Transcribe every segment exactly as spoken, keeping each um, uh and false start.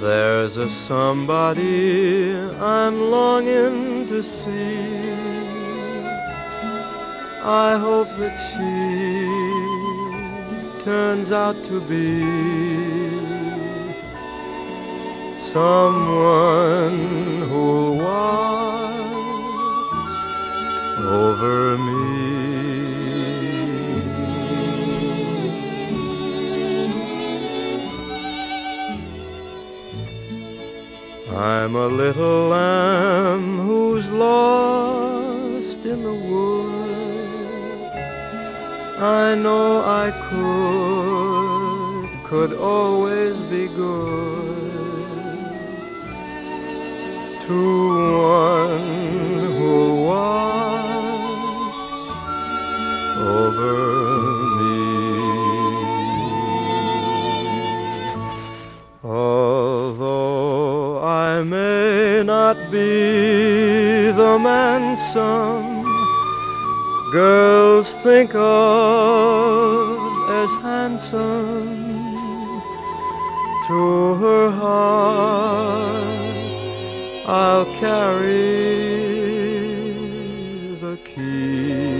There's a somebody I'm longing to see. I hope that she turns out to be someone who'll watch over me. I'm a little lamb who's lost in the wood. I know I could, could always be good to one who'll watch over me. Although I may not be the man some girls think of as handsome, to her heart I'll carry the key.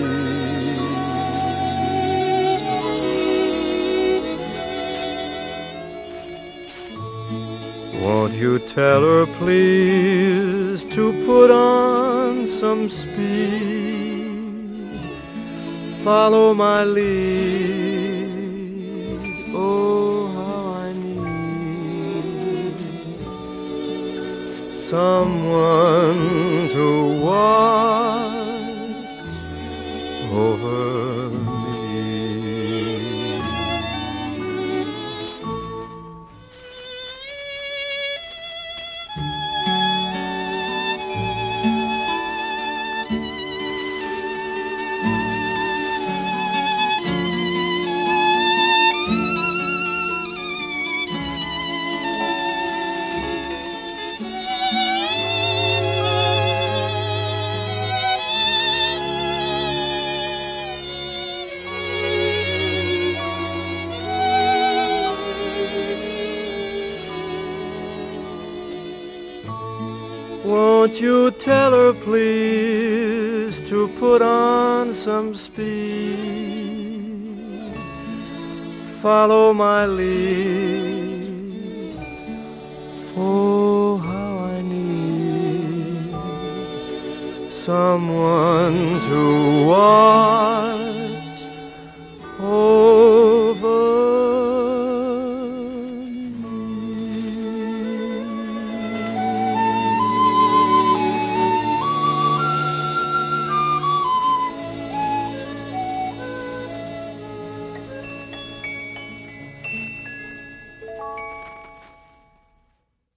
Won't you tell her please to put on some speed, follow my lead, oh how I need someone to watch over me. Won't you tell her please to put on some speed, follow my lead, oh how I need someone to watch over